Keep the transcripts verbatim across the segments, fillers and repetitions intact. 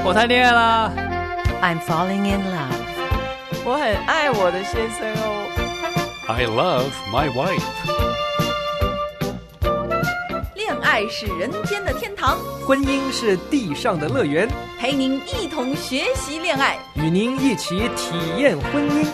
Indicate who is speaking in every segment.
Speaker 1: 我谈恋爱啦
Speaker 2: I'm falling in love.
Speaker 3: 我很爱我的先生哦。
Speaker 1: I love my wife.
Speaker 4: 恋爱是人间的天堂，
Speaker 5: 婚姻是地上的乐园，
Speaker 4: 陪您一同学习恋爱，
Speaker 5: 与您一起体验婚姻。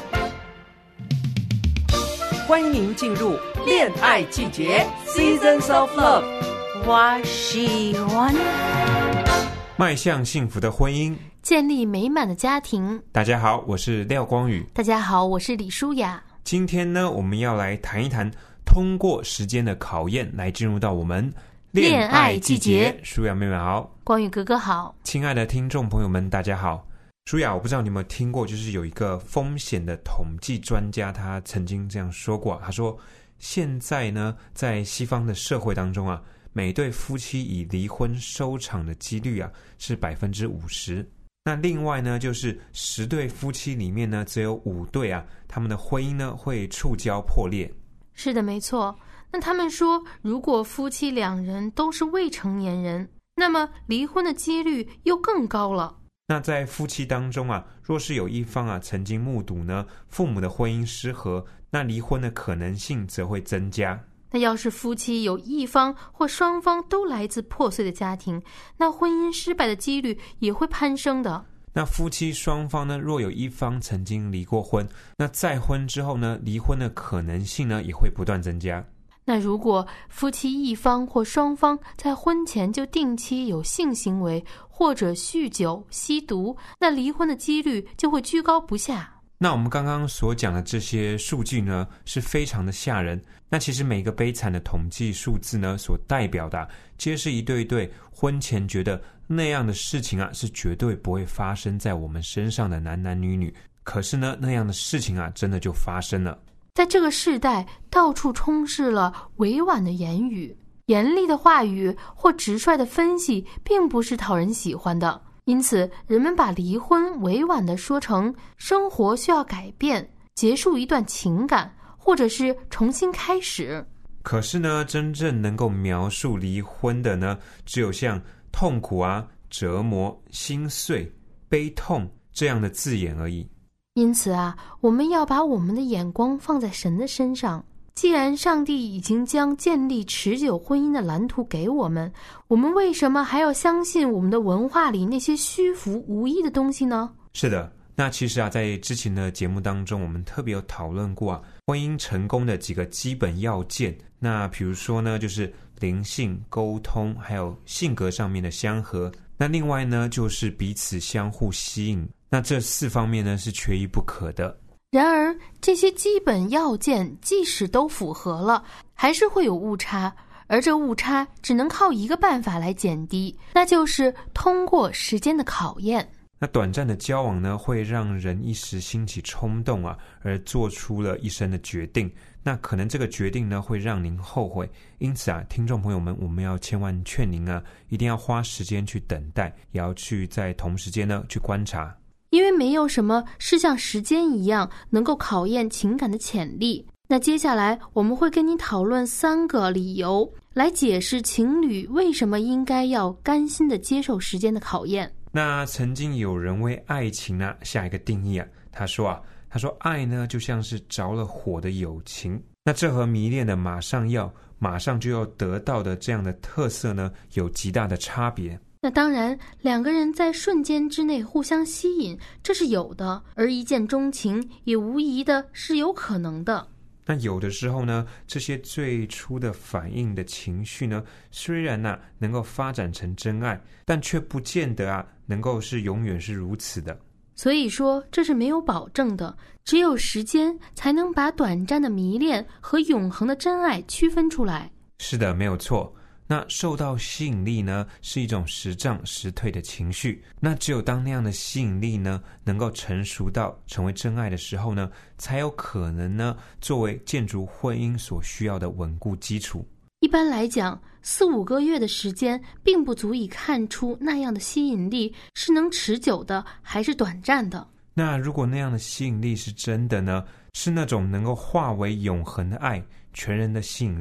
Speaker 5: 欢迎您进入恋爱季节 Seasons of Love。
Speaker 2: 我喜欢
Speaker 6: 迈向幸福的婚姻，
Speaker 7: 建立美满的家庭。
Speaker 6: 大家好，我是廖光宇。
Speaker 7: 大家好，我是李舒雅。
Speaker 6: 今天呢，我们要来谈一谈通过时间的考验，来进入到我们恋爱季节。舒雅妹妹好，
Speaker 7: 光宇哥哥好。
Speaker 6: 亲爱的听众朋友们大家好。舒雅，我不知道你有没有听过，就是有一个风险的统计专家，他曾经这样说过，他说现在呢，在西方的社会当中啊，每对夫妻以离婚收场的几率啊是百分之五十。那另外呢，就是十对夫妻里面呢，只有五对啊，他们的婚姻呢会触礁破裂。
Speaker 7: 是的，没错。那他们说，如果夫妻两人都是未成年人，那么离婚的几率又更高了。
Speaker 6: 那在夫妻当中啊，若是有一方啊曾经目睹呢父母的婚姻失和，那离婚的可能性则会增加。
Speaker 7: 那要是夫妻有一方或双方都来自破碎的家庭，那婚姻失败的几率也会攀升的。
Speaker 6: 那夫妻双方呢，若有一方曾经离过婚，那再婚之后呢，离婚的可能性呢也会不断增加。
Speaker 7: 那如果夫妻一方或双方在婚前就定期有性行为，或者酗酒、吸毒，那离婚的几率就会居高不下。
Speaker 6: 那我们刚刚所讲的这些数据呢，是非常的吓人。那其实每个悲惨的统计数字呢，所代表的、啊、皆是一对对婚前觉得那样的事情啊，是绝对不会发生在我们身上的男男女女。可是呢，那样的事情啊，真的就发生了。
Speaker 7: 在这个世代，到处充斥了委婉的言语，严厉的话语或直率的分析，并不是讨人喜欢的。因此，人们把离婚委婉地说成生活需要改变，结束一段情感，或者是重新开始。
Speaker 6: 可是呢，真正能够描述离婚的呢，只有像痛苦啊、折磨、心碎、悲痛这样的字眼而已。
Speaker 7: 因此啊，我们要把我们的眼光放在神的身上。既然上帝已经将建立持久婚姻的蓝图给我们，我们为什么还要相信我们的文化里那些虚浮无益的东西呢？
Speaker 6: 是的，那其实啊，在之前的节目当中，我们特别有讨论过啊，婚姻成功的几个基本要件。那比如说呢，就是灵性、沟通，还有性格上面的相合。那另外呢，就是彼此相互吸引。那这四方面呢，是缺一不可的。
Speaker 7: 然而，这些基本要件即使都符合了，还是会有误差，而这误差只能靠一个办法来减低，那就是通过时间的考验。
Speaker 6: 那短暂的交往呢，会让人一时兴起冲动啊，而做出了一生的决定。那可能这个决定呢，会让您后悔。因此啊，听众朋友们，我们要千万劝您啊，一定要花时间去等待，也要去在同时间呢去观察。
Speaker 7: 因为没有什么是像时间一样能够考验情感的潜力。那接下来我们会跟你讨论三个理由，来解释情侣为什么应该要甘心地接受时间的考验。
Speaker 6: 那曾经有人为爱情啊下一个定义啊，他说啊，他说爱呢就像是着了火的友情。那这和迷恋的马上要马上就要得到的这样的特色呢，有极大的差别。
Speaker 7: 那当然，两个人在瞬间之内互相吸引，这是有的，而一见钟情也无疑的是有可能的。
Speaker 6: 那有的时候呢，这些最初的反应的情绪呢，虽然啊能够发展成真爱，但却不见得啊能够是永远是如此的。
Speaker 7: 所以说，这是没有保证的，只有时间才能把短暂的迷恋和永恒的真爱区分出来。
Speaker 6: 是的，没有错。那受到吸引力呢，是一种时涨时退的情绪。那只有当那样的吸引力呢，能够成熟到成为真爱的时候呢，才有可能呢，作为建筑婚姻所需要的稳固基础。
Speaker 7: 一般来讲，四五个月的时间并不足以看出那样的吸引力是能持久的还是短暂的。
Speaker 6: 那如果那样的吸引力是真的呢，是那种能够化为永恒的爱，全人的吸引力，那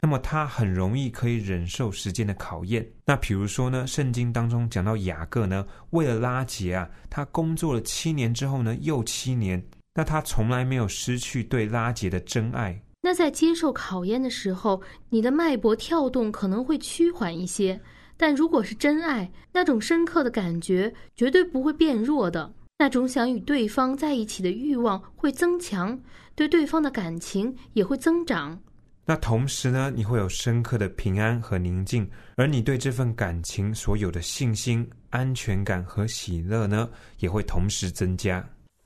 Speaker 6: 那么他很容易可以忍受时间的考验。那比如说呢，圣经当中讲到雅各呢，为了拉结啊，他工作了七年之后呢，又七年，那他从来没有失去对拉结的真爱。
Speaker 7: 那在接受考验的时候，你的脉搏跳动可能会趋缓一些，但如果是真爱，那种深刻的感觉绝对不会变弱的。那种想与对方在一起的欲望会增强，对对方的感情也会增长。
Speaker 6: 那同时呢，你会有深刻的平安和宁静，而你对这份感情所有的信心、安全感和喜乐呢，也会同时增加。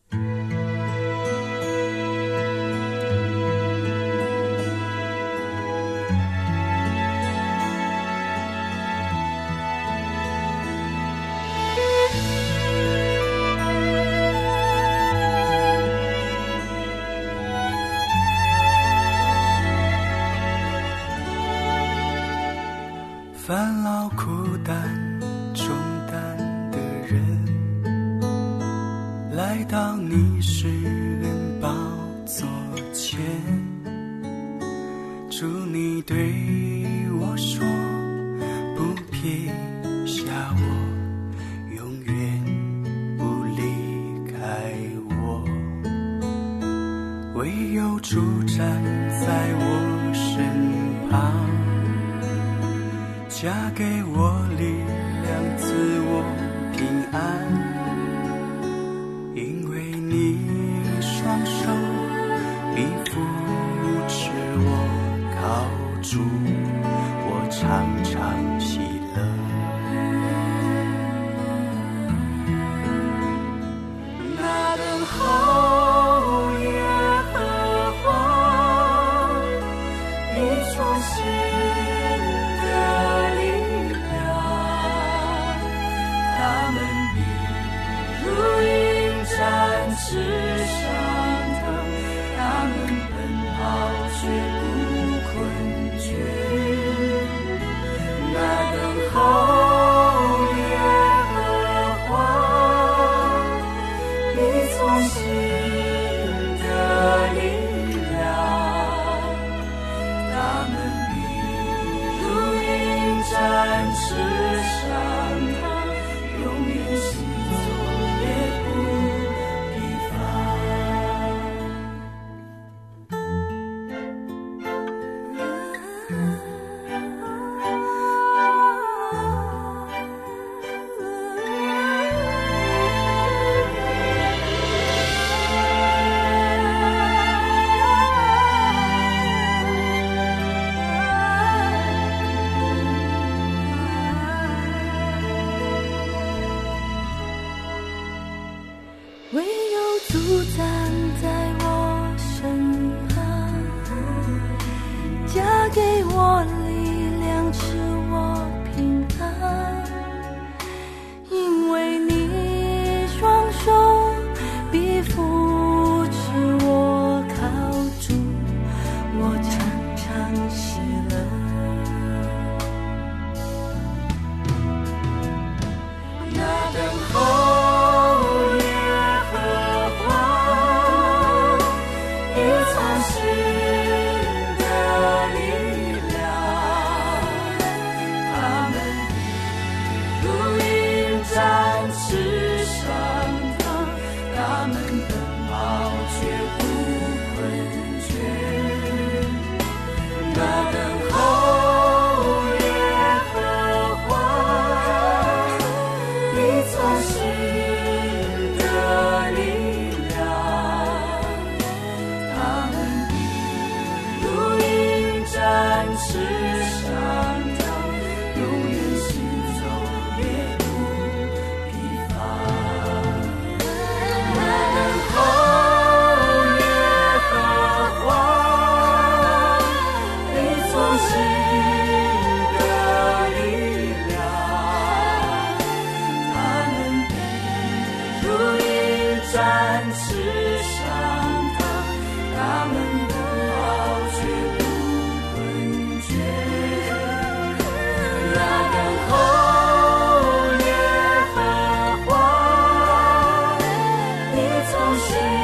Speaker 8: 烦恼苦担重担的人，来到你施恩宝座前，主你对我说，不撇下我，永远不离开我，唯有主站在我身旁，加给我力量，赐我平安，因为你双手必扶持我，靠主我常常喜乐。那等候耶和华，必创新世上的他们奔跑却不困倦，那等候耶和华，必从新的力量，他们必如鹰展翅上腾，永远行走也不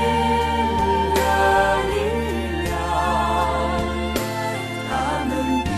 Speaker 8: 他们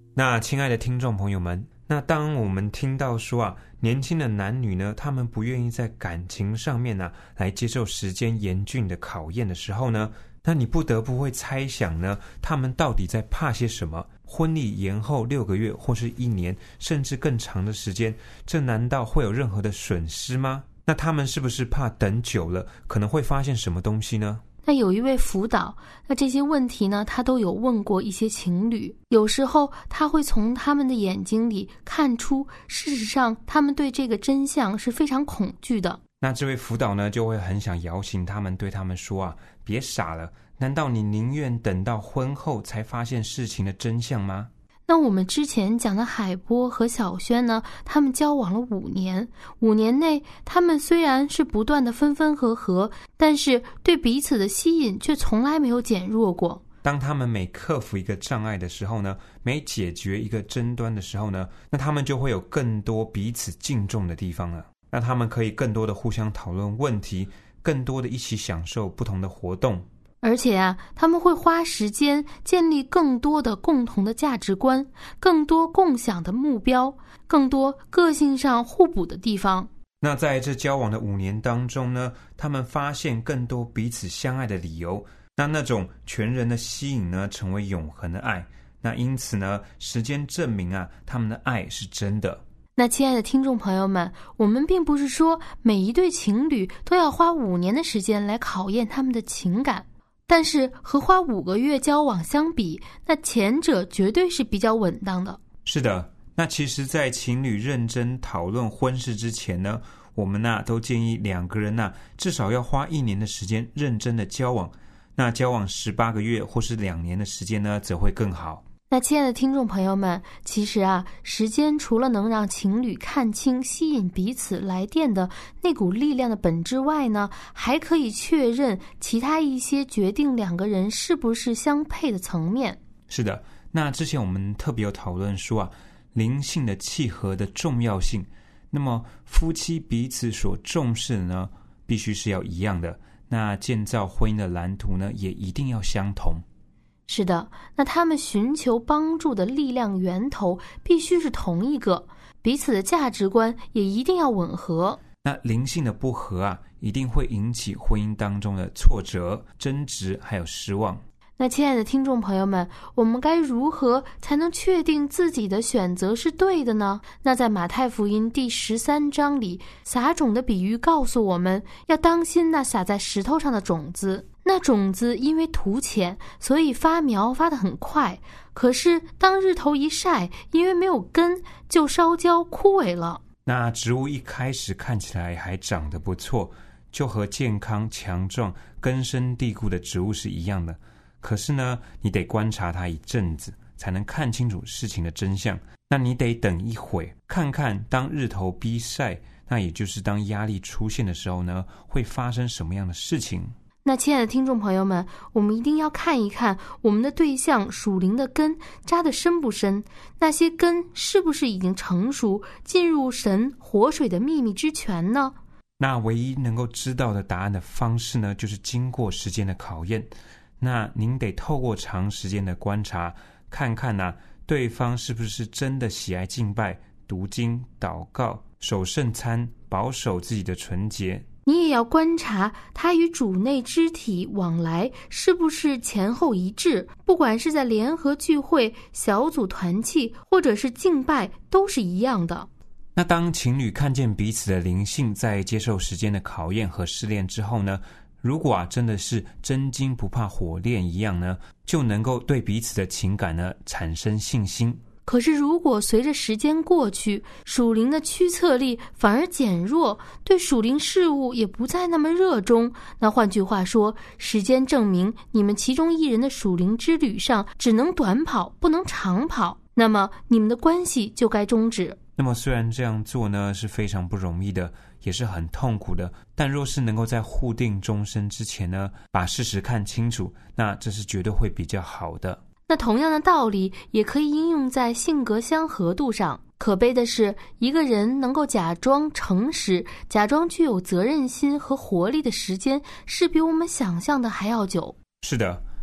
Speaker 6: 那亲爱的听众朋友们，那当我们听到说啊，年轻的男女呢，他们不愿意在感情上面呢、啊、来接受时间严峻的考验的时候呢，那你不得不会猜想呢，他们到底在怕些什么？婚礼延后六个月或是一年，甚至更长的时间，这难道会有任何的损失吗？那他们是不是怕等久了可能会发现什么东西呢？
Speaker 7: 那有一位辅导，那这些问题呢，他都有问过一些情侣，有时候他会从他们的眼睛里看出，事实上他们对这个真相是非常恐惧的。
Speaker 6: 那这位辅导呢，就会很想摇醒他们，对他们说啊，别傻了，难道你宁愿等到婚后才发现事情的真相吗？
Speaker 7: 那我们之前讲的海波和小轩呢，他们交往了五年，五年内他们虽然是不断的分分合合，但是对彼此的吸引却从来没有减弱过。
Speaker 6: 当他们每克服一个障碍的时候呢，每解决一个争端的时候呢，那他们就会有更多彼此敬重的地方了。那他们可以更多的互相讨论问题，更多的一起享受不同的活动。
Speaker 7: 而且啊，他们会花时间建立更多的共同的价值观，更多共享的目标，更多个性上互补的地方。
Speaker 6: 那在这交往的五年当中呢，他们发现更多彼此相爱的理由，那那种全人的吸引呢，成为永恒的爱。那因此呢，时间证明啊，他们的爱是真的。
Speaker 7: 那亲爱的听众朋友们，我们并不是说每一对情侣都要花五年的时间来考验他们的情感，但是和花五个月交往相比，那前者绝对是比较稳当的。
Speaker 6: 是的，那其实在情侣认真讨论婚事之前呢，我们啊都建议两个人啊至少要花一年的时间认真的交往，那交往十八个月或是两年的时间呢，则会更好。
Speaker 7: 那亲爱的听众朋友们，其实啊，时间除了能让情侣看清吸引彼此来电的那股力量的本质外呢，还可以确认其他一些决定两个人是不是相配的层面。
Speaker 6: 是的，那之前我们特别有讨论说啊，灵性的契合的重要性。那么夫妻彼此所重视的呢，必须是要一样的。那建造婚姻的蓝图呢，也一定要相同。
Speaker 7: 是的，那他们寻求帮助的力量源头必须是同一个，彼此的价值观也一定要吻合。
Speaker 6: 那灵性的不合啊，一定会引起婚姻当中的挫折、争执还有失望。
Speaker 7: 那亲爱的听众朋友们，我们该如何才能确定自己的选择是对的呢？那在马太福音第十三章里，撒种的比喻告诉我们要当心那撒在石头上的种子。那种子因为土浅，所以发苗发得很快，可是当日头一晒，因为没有根，就烧焦枯萎了。
Speaker 6: 那植物一开始看起来还长得不错，就和健康强壮根深蒂固的植物是一样的，可是呢，你得观察它一阵子才能看清楚事情的真相。那你得等一会，看看当日头逼晒，那也就是当压力出现的时候呢，会发生什么样的事情。
Speaker 7: 那亲爱的听众朋友们，我们一定要看一看我们的对象属灵的根扎得深不深，那些根是不是已经成熟，进入神活水的秘密之泉呢？
Speaker 6: 那唯一能够知道的答案的方式呢，就是经过时间的考验。那您得透过长时间的观察，看看啊，对方是不是真的喜爱敬拜、读经、祷告、守圣餐，保守自己的纯洁。
Speaker 7: 你也要观察他与主内肢体往来是不是前后一致，不管是在联合聚会、小组团契，或者是敬拜，都是一样的。
Speaker 6: 那当情侣看见彼此的灵性在接受时间的考验和试炼之后呢，如果啊真的是真金不怕火炼一样呢，就能够对彼此的情感呢产生信心。
Speaker 7: 可是如果随着时间过去，属灵的驱策力反而减弱，对属灵事物也不再那么热衷，那换句话说，时间证明你们其中一人的属灵之旅上只能短跑，不能长跑，那么你们的关系就该终止。
Speaker 6: 那么虽然这样做呢是非常不容易的，也是很痛苦的，但若是能够在互定终身之前呢，把事实看清楚，那这是绝对会比较好的。
Speaker 7: 那同样的道理也可以应用在性格相合度上。可悲的是，一个人能够假装诚实，假装具有责任心和活力的时间，是比我们想象的还要久。
Speaker 6: 是的，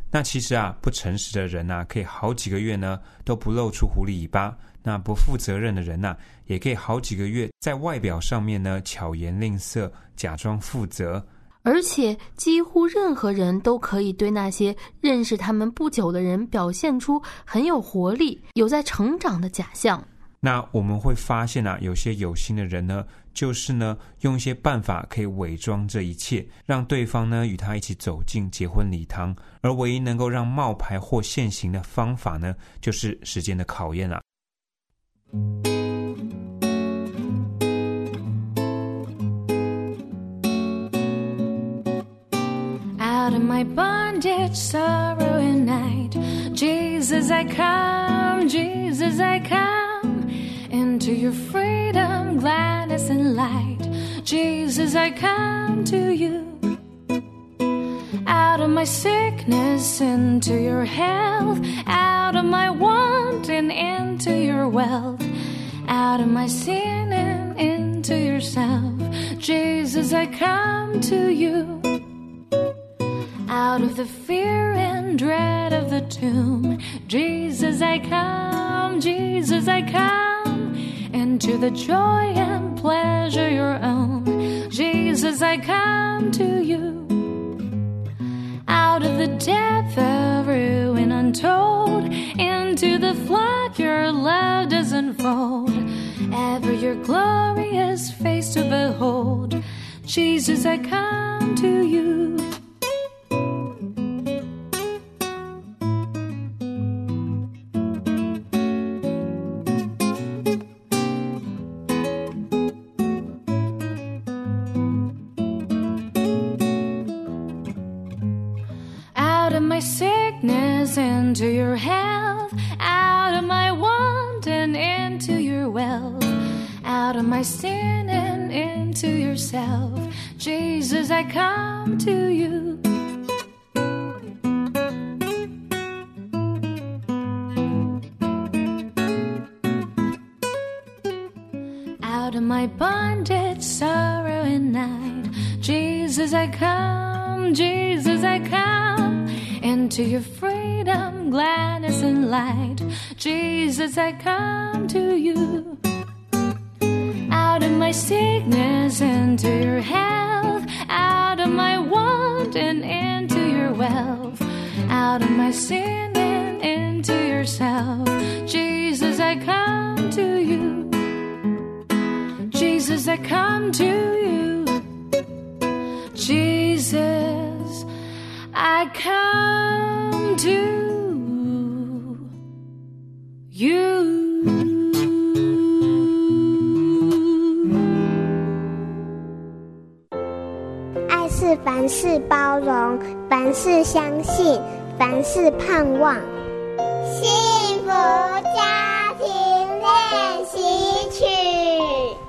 Speaker 6: 那其实啊，不诚实的人啊，可以好几个月呢都不露出狐狸尾巴。那不负责任的人啊，也可以好几个月在外表上面呢巧言令色，假装负责。
Speaker 7: 而且几乎任何人都可以对那些认识他们不久的人表现出很有活力、有在成长的假象。
Speaker 6: 那我们会发现啊，有些有心的人呢，就是呢用一些办法可以伪装这一切，让对方呢与他一起走进结婚礼堂。而唯一能够让冒牌或现行的方法呢，就是时间的考验啊。
Speaker 8: Out of my bondage, sorrow and night, Jesus I come, Jesus I come. Into your freedom, gladness and light, Jesus I come to you. Out of my sickness into your health, out of my want and into your wealth, out of my sin and into yourself, Jesus I come to you. Out of the fear and dread of the tomb, Jesus I come, Jesus I come. Into the joy and pleasure your own, Jesus I come to you. Out of the depth of ruin untold, into the flood your love does unfold, ever your glorious face to behold, Jesus I come to you. Out of my sickness into your health, out of my want and into your wealth, out of my sin and into yourself, Jesus I come to you. Out of my bondage, sorrow and night, Jesus I come, Jesus I come. Into your freedom, gladness and light, Jesus I come to you. Out of my sickness into your health, out of my want and into your wealth, out of my sin and into yourself, Jesus I come to you. Jesus I come to you. Jesus I come to you.
Speaker 9: 爱是凡事包容，凡事相信，凡事盼望。幸福家庭练习曲。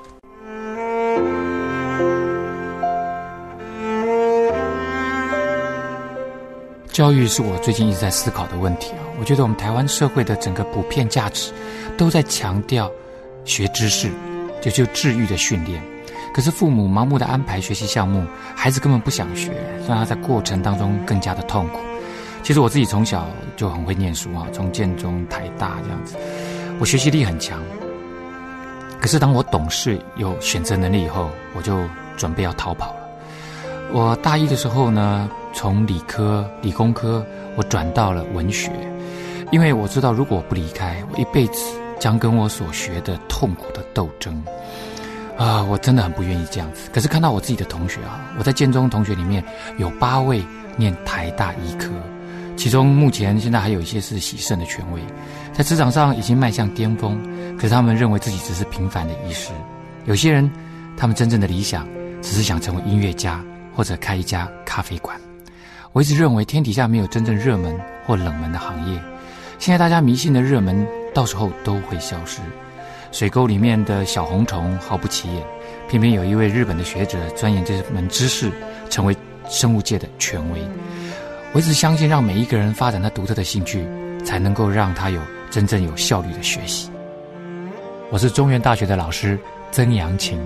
Speaker 10: 教育是我最近一直在思考的问题啊。我觉得我们台湾社会的整个普遍价值都在强调学知识，就就治愈的训练。可是父母盲目的安排学习项目，孩子根本不想学，让他在过程当中更加的痛苦。其实我自己从小就很会念书啊，从建中、台大这样子，我学习力很强。可是当我懂事有选择能力以后，我就准备要逃跑了。我大一的时候呢，从理科、理工科，我转到了文学，因为我知道如果我不离开，我一辈子将跟我所学的痛苦的斗争啊，我真的很不愿意这样子。可是看到我自己的同学啊，我在建中同学里面有八位念台大医科，其中目前现在还有一些是喜盛的权威，在职场上已经迈向巅峰，可是他们认为自己只是平凡的医师。有些人他们真正的理想只是想成为音乐家，或者开一家咖啡馆。我一直认为天底下没有真正热门或冷门的行业，现在大家迷信的热门到时候都会消失。水沟里面的小红虫毫不起眼，偏偏有一位日本的学者钻研这门知识，成为生物界的权威。我一直相信让每一个人发展他独特的兴趣，才能够让他有真正有效率的学习。我是中原大学的老师曾阳晴。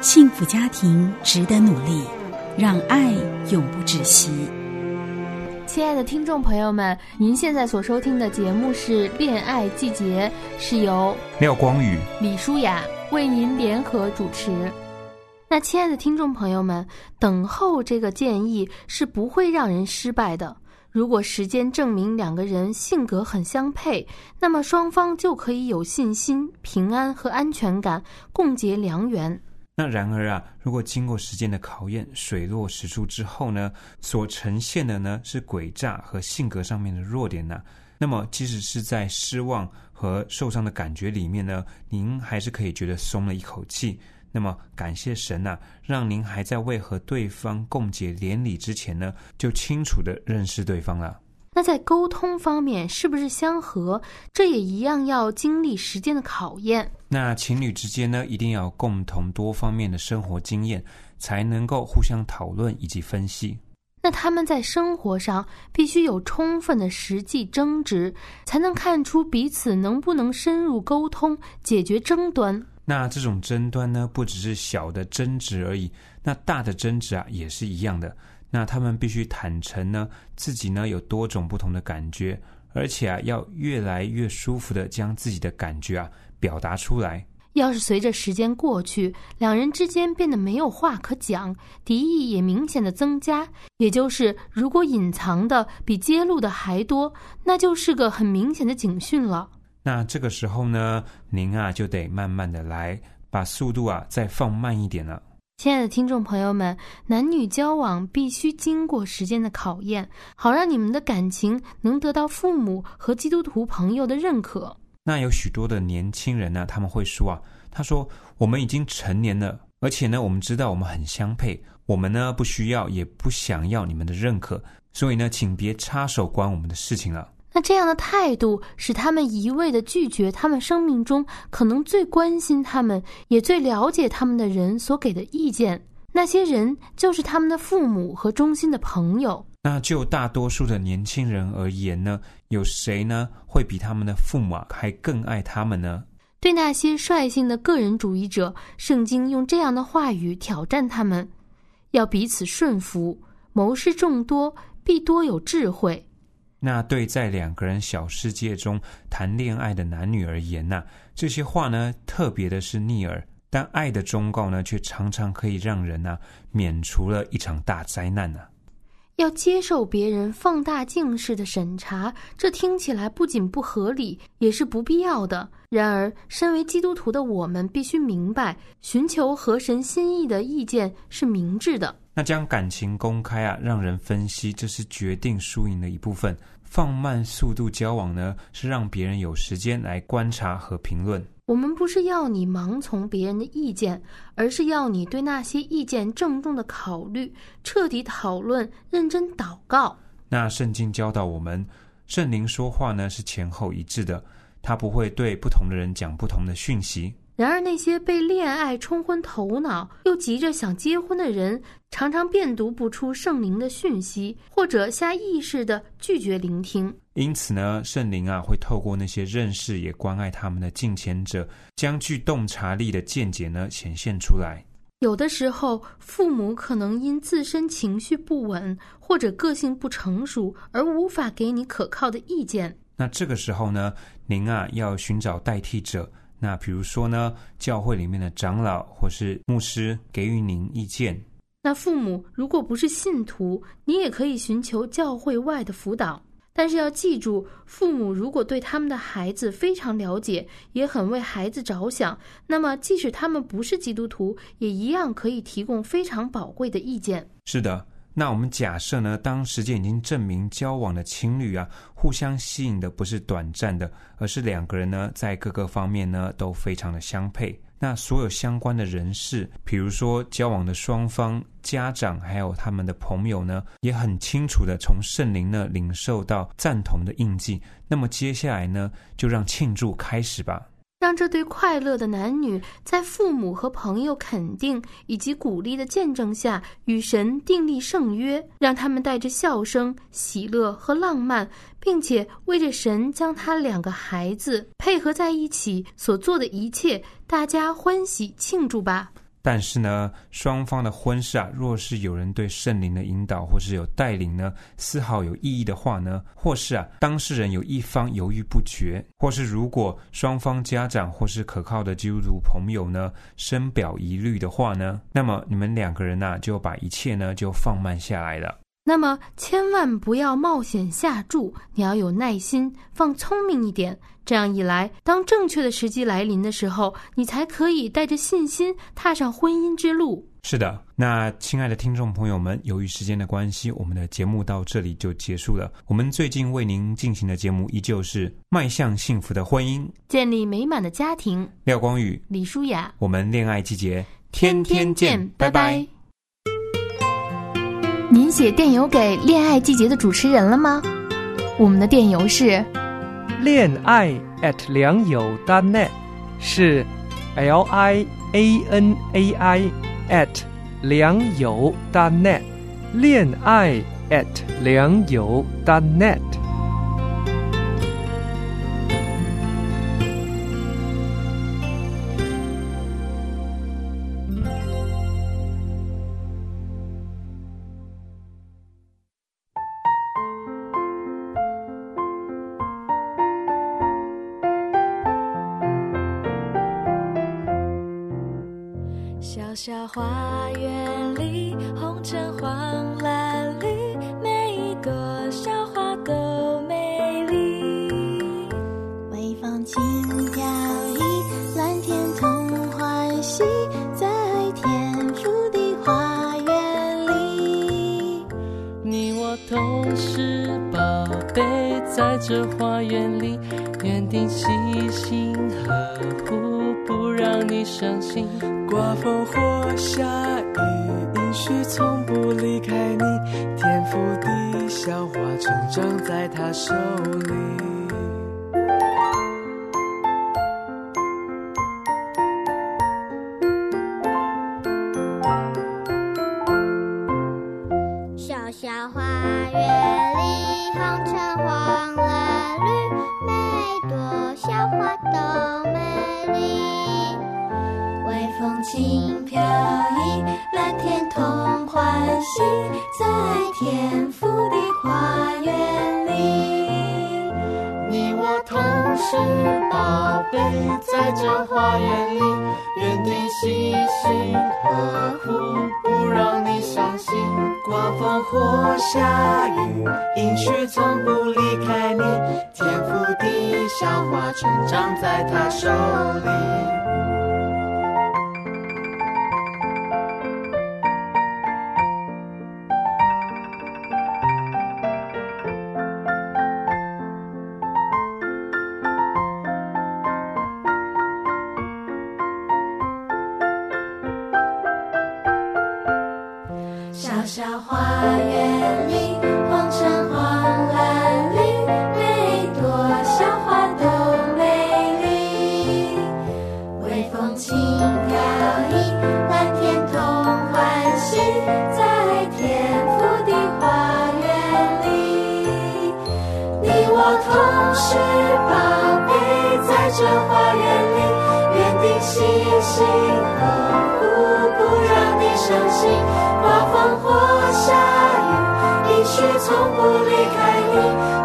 Speaker 11: 幸福家庭值得努力，让爱永不止息。
Speaker 7: 亲爱的听众朋友们，您现在所收听的节目是《恋爱季节》，是由
Speaker 6: 廖光宇、
Speaker 7: 李舒雅为您联合主持。那亲爱的听众朋友们，等候这个建议是不会让人失败的。如果时间证明两个人性格很相配，那么双方就可以有信心、平安和安全感，共结良缘。
Speaker 6: 那然而啊，如果经过时间的考验，水落石出之后呢，所呈现的呢是诡诈和性格上面的弱点呢、啊，那么即使是在失望和受伤的感觉里面呢，您还是可以觉得松了一口气。那么感谢神啊，让您还在为和对方共结连理之前呢，就清楚地认识对方了。
Speaker 7: 那在沟通方面是不是相合，这也一样要经历时间的考验。
Speaker 6: 那情侣之间呢，一定要有共同多方面的生活经验，才能够互相讨论以及分析。
Speaker 7: 那他们在生活上必须有充分的实际争执，才能看出彼此能不能深入沟通，解决争端。
Speaker 6: 那这种争端呢，不只是小的争执而已，那大的争执啊也是一样的。那他们必须坦诚呢，自己呢有多种不同的感觉，而且啊要越来越舒服的将自己的感觉啊表达出来。
Speaker 7: 要是随着时间过去，两人之间变得没有话可讲，敌意也明显的增加，也就是如果隐藏的比揭露的还多，那就是个很明显的警讯了。
Speaker 6: 那这个时候呢，您啊就得慢慢的来，把速度啊再放慢一点了。
Speaker 7: 亲爱的听众朋友们，男女交往必须经过时间的考验，好让你们的感情能得到父母和基督徒朋友的认可。
Speaker 6: 那有许多的年轻人呢，他们会说啊，他说我们已经成年了，而且呢我们知道我们很相配，我们呢不需要也不想要你们的认可，所以呢请别插手管我们的事情了。
Speaker 7: 那这样的态度使他们一味地拒绝他们生命中可能最关心他们也最了解他们的人所给的意见，那些人就是他们的父母和忠心的朋友。
Speaker 6: 那就大多数的年轻人而言呢，有谁呢会比他们的父母啊还更爱他们呢？
Speaker 7: 对那些率性的个人主义者，圣经用这样的话语挑战他们，要彼此顺服，谋事众多，必多有智慧。
Speaker 6: 那对在两个人小世界中谈恋爱的男女而言呢、啊，这些话呢特别的是逆耳，但爱的忠告呢却常常可以让人啊免除了一场大灾难啊。
Speaker 7: 要接受别人放大镜式的审查，这听起来不仅不合理，也是不必要的。然而身为基督徒的我们必须明白，寻求合神心意的意见是明智的。
Speaker 6: 那将感情公开啊，让人分析，这是决定输赢的一部分。放慢速度交往呢，是让别人有时间来观察和评论。
Speaker 7: 我们不是要你盲从别人的意见，而是要你对那些意见郑重的考虑，彻底讨论，认真祷告。
Speaker 6: 那圣经教导我们，圣灵说话呢是前后一致的，他不会对不同的人讲不同的讯息。
Speaker 7: 然而那些被恋爱冲昏头脑又急着想结婚的人，常常辨读不出圣灵的讯息，或者下意识地拒绝聆听。
Speaker 6: 因此呢，圣灵啊会透过那些认识也关爱他们的近前者，将具洞察力的见解呢显现出来。
Speaker 7: 有的时候父母可能因自身情绪不稳或者个性不成熟而无法给你可靠的意见。
Speaker 6: 那这个时候呢，您啊要寻找代替者，那比如说呢，教会里面的长老或是牧师给予您意见。
Speaker 7: 那父母如果不是信徒，你也可以寻求教会外的辅导。但是要记住，父母如果对他们的孩子非常了解，也很为孩子着想，那么即使他们不是基督徒，也一样可以提供非常宝贵的意见。
Speaker 6: 是的，那我们假设呢，当时间已经证明交往的情侣啊，互相吸引的不是短暂的，而是两个人呢在各个方面呢都非常的相配。那所有相关的人士，比如说交往的双方、家长还有他们的朋友呢，也很清楚的从圣灵呢领受到赞同的印记。那么接下来呢，就让庆祝开始吧。
Speaker 7: 让这对快乐的男女在父母和朋友肯定以及鼓励的见证下，与神订立圣约，让他们带着笑声、喜乐和浪漫，并且为着神将他两个孩子配合在一起所做的一切，大家欢喜庆祝吧。
Speaker 6: 但是呢，双方的婚事啊，若是有人对圣灵的引导或是有带领呢，丝毫有异议的话呢，或是啊当事人有一方犹豫不决，或是如果双方家长或是可靠的基督徒朋友呢深表疑虑的话呢，那么你们两个人啊就把一切呢就放慢下来了。
Speaker 7: 那么千万不要冒险下注，你要有耐心，放聪明一点。这样一来，当正确的时机来临的时候，你才可以带着信心踏上婚姻之路。
Speaker 6: 是的，那亲爱的听众朋友们，由于时间的关系，我们的节目到这里就结束了。我们最近为您进行的节目依旧是迈向幸福的婚姻，
Speaker 7: 建立美满的家庭。
Speaker 6: 廖光宇、
Speaker 7: 李舒雅，
Speaker 6: 我们恋爱季节
Speaker 7: 天天见，拜拜。
Speaker 12: 您写电邮给恋爱季节的主持人了吗？我们的电邮是
Speaker 5: 恋爱 at 良友 .net， 是 L I A N A I at 良友 .net， 恋爱 at 良友 .net。
Speaker 8: 小小花园里，红橙黄蓝绿，每一朵小花都美丽。
Speaker 9: 微风轻飘逸，蓝天同欢喜，在天父的花园里。
Speaker 13: 你我同是宝贝，在这花园里，园丁细心呵护，不让你伤心。
Speaker 14: 刮风或下雨，应许从不离开你，天赋的小花成长在他手里。
Speaker 9: 小小花园里，红橙黄蓝绿，每朵小花都美丽。微风轻飘逸，蓝天同欢喜，在天父的花园里。
Speaker 14: 你我同是宝贝，在这花园里，园丁细心呵护，不让你伤心。刮风或下雨，应许从不离开你，天赋的小花成长在他手里。
Speaker 8: 小小花园里，红橙黄蓝绿，每朵小花都美丽。微风轻飘逸，蓝天同欢喜，在天父的花园里。你我同是宝贝，在这花园里，园丁细心呵护，不让你伤心。刮风或下雨，应许从不离开你，